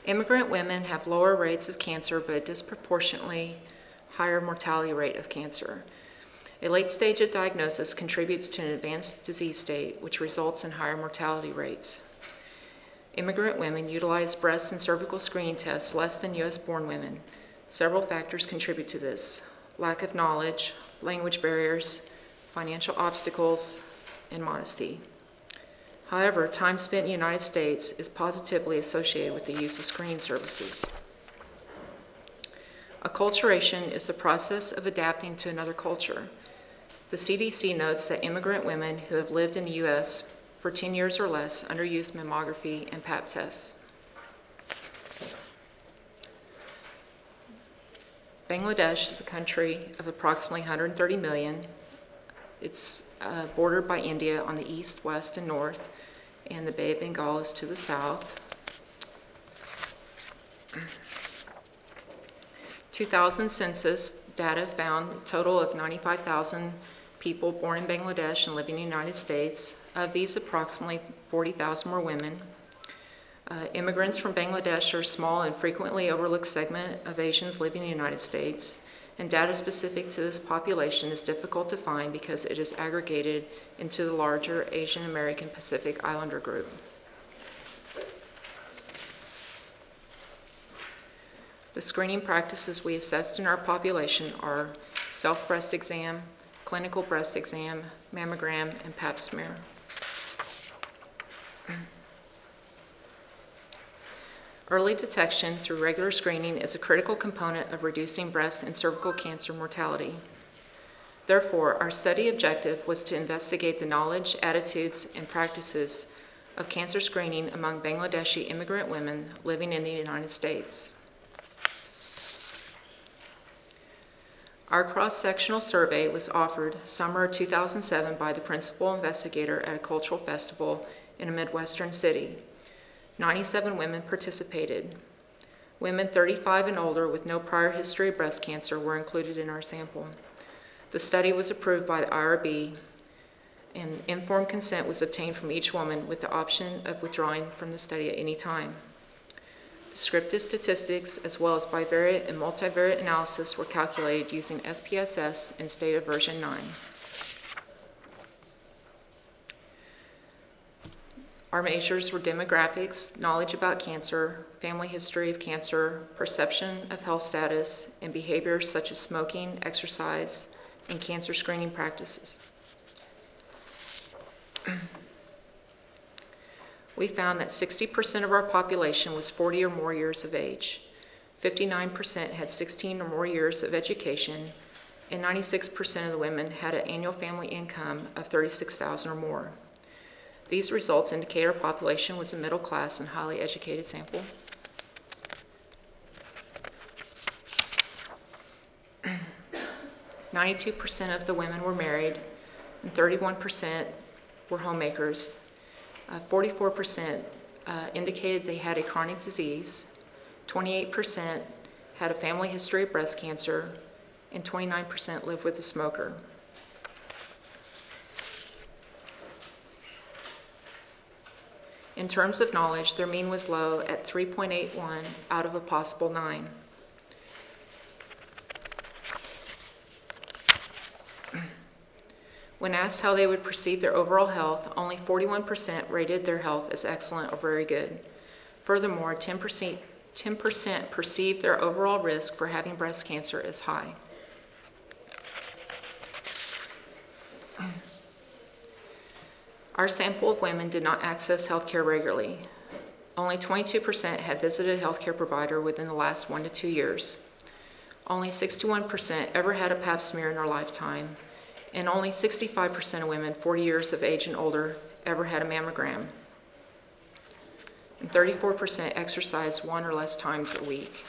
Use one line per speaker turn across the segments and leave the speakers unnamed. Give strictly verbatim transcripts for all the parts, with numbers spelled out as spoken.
Immigrant women have lower rates of cancer, but a disproportionately higher mortality rate of cancer. A late stage of diagnosis contributes to an advanced disease state, which results in higher mortality rates. Immigrant women utilize breast and cervical screening tests less than U S born women. Several factors contribute to this: lack of knowledge, language barriers, financial obstacles, and modesty. However, time spent in the United States is positively associated with the use of screening services. Acculturation is the process of adapting to another culture. The C D C notes that immigrant women who have lived in the U S for ten years or less underuse mammography and Pap tests. Bangladesh is a country of approximately one hundred thirty million. It's uh, bordered by India on the east, west, and north, and the Bay of Bengal is to the south. two thousand census data found a total of ninety-five thousand people born in Bangladesh and living in the United States. Of these, approximately forty thousand were women. Uh, immigrants from Bangladesh are a small and frequently overlooked segment of Asians living in the United States, and data specific to this population is difficult to find because it is aggregated into the larger Asian American Pacific Islander group. The screening practices we assessed in our population are self-breast exam, clinical breast exam, mammogram, and Pap smear. Early detection through regular screening is a critical component of reducing breast and cervical cancer mortality. Therefore, our study objective was to investigate the knowledge, attitudes, and practices of cancer screening among Bangladeshi immigrant women living in the United States. Our cross-sectional survey was offered summer two thousand seven by the principal investigator at a cultural festival in a Midwestern city. ninety-seven women participated. Women thirty-five and older with no prior history of breast cancer were included in our sample. The study was approved by the I R B, and informed consent was obtained from each woman with the option of withdrawing from the study at any time. Descriptive statistics as well as bivariate and multivariate analysis were calculated using S P S S and Stata version nine. Our measures were demographics, knowledge about cancer, family history of cancer, perception of health status, and behaviors such as smoking, exercise, and cancer screening practices. We found that sixty percent of our population was forty or more years of age, fifty-nine percent had sixteen or more years of education, and ninety-six percent of the women had an annual family income of thirty-six thousand dollars or more. These results indicate our population was a middle class and highly educated sample. ninety-two percent of the women were married, and thirty-one percent were homemakers. Uh, forty-four percent uh, indicated they had a chronic disease, twenty-eight percent had a family history of breast cancer, and twenty-nine percent lived with a smoker. In terms of knowledge, their mean was low at three point eight one out of a possible nine. When asked how they would perceive their overall health, only forty-one percent rated their health as excellent or very good. Furthermore, ten percent, ten percent perceived their overall risk for having breast cancer as high. Our sample of women did not access health care regularly. Only twenty-two percent had visited a health care provider within the last one to two years. Only sixty-one percent ever had a Pap smear in their lifetime, and only sixty-five percent of women forty years of age and older ever had a mammogram. And thirty-four percent exercised one or less times a week.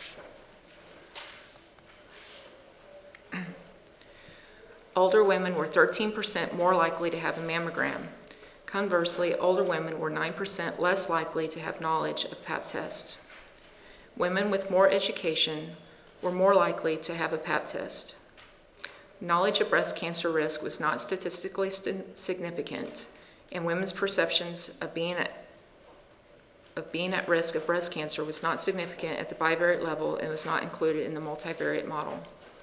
Older women were thirteen percent more likely to have a mammogram. Conversely, older women were nine percent less likely to have knowledge of Pap test. Women with more education were more likely to have a Pap test. Knowledge of breast cancer risk was not statistically st- significant, and women's perceptions of being at of being at risk of breast cancer was not significant at the bivariate level and was not included in the multivariate model.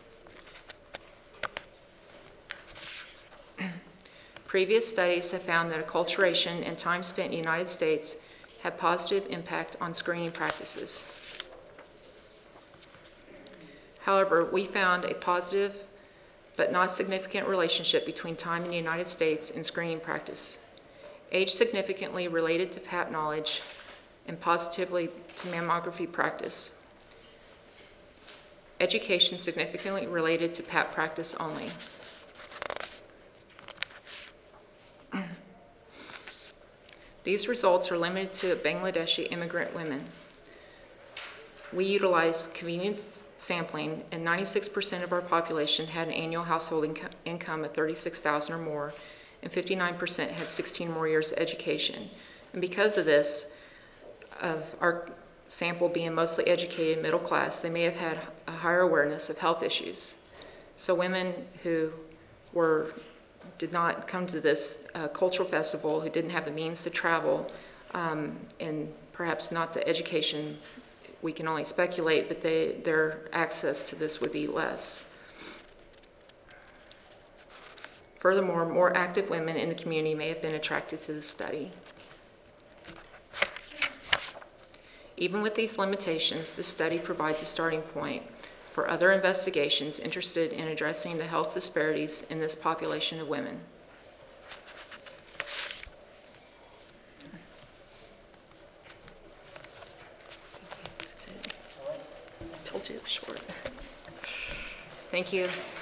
Previous studies have found that acculturation and time spent in the United States have positive impact on screening practices. However, we found a positive but not significant relationship between time in the United States and screening practice. Age significantly related to Pap knowledge and positively to mammography practice. Education significantly related to Pap practice only. These results are limited to Bangladeshi immigrant women. We utilized convenience sampling, and ninety-six percent of our population had an annual household inco- income of thirty-six thousand dollars or more, and fifty-nine percent had sixteen more years of education. And because of this, of our sample being mostly educated middle class, they may have had a higher awareness of health issues. So women who were did not come to this uh, cultural festival, who didn't have the means to travel, um, and perhaps not the education, we can only speculate, but they, their access to this would be less. Furthermore, more active women in the community may have been attracted to the study. Even with these limitations, this study provides a starting point for other investigations interested in addressing the health disparities in this population of women. That's it. I told you it was short. Thank you.